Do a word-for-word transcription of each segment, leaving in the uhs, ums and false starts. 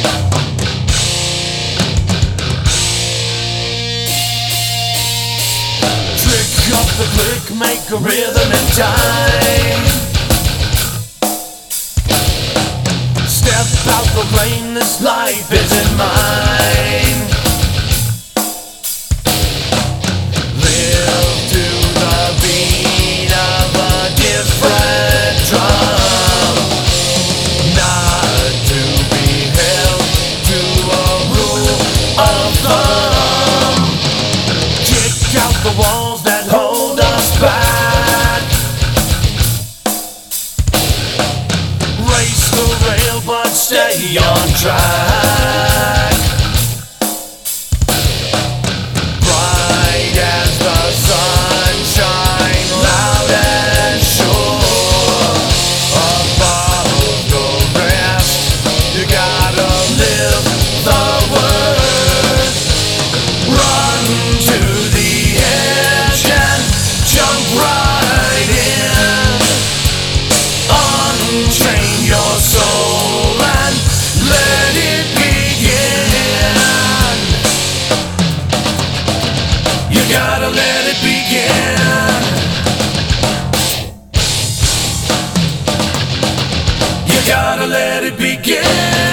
Trick up the click, make a rhythm in time. Step out, proclaim this life isn't mine. Live to the beat of a different drum, not to be held to a rule of thumb. Kick out the walls that hold us back. Race the rail but stay on track. Bright as the sunshine, loud and sure. Above the rest, you gotta live the word. Run to the edge and jump right in. Unchain your soul and let it begin. You gotta let it begin. You gotta let it begin.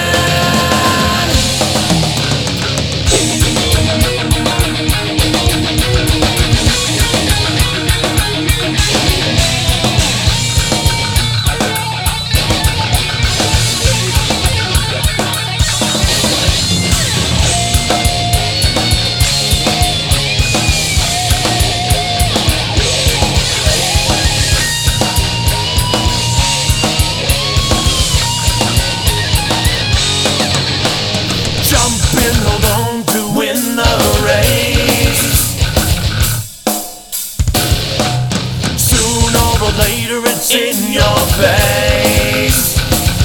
Hold on to win the race. Sooner or later it's in your face.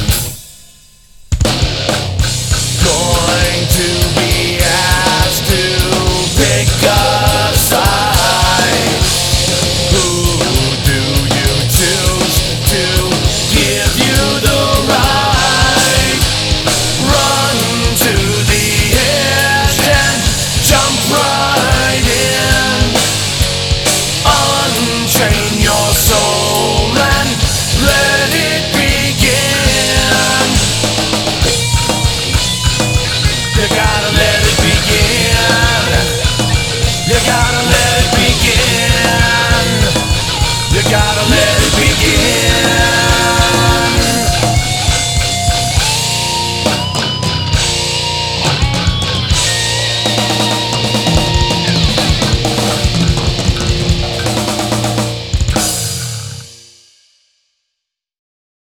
Going to be asked to pick a side. Who do you choose to give you the right? Run to the edge and jump right in. Unchain your soul and let it begin. You gotta let it begin. You gotta let it begin. You gotta let it begin.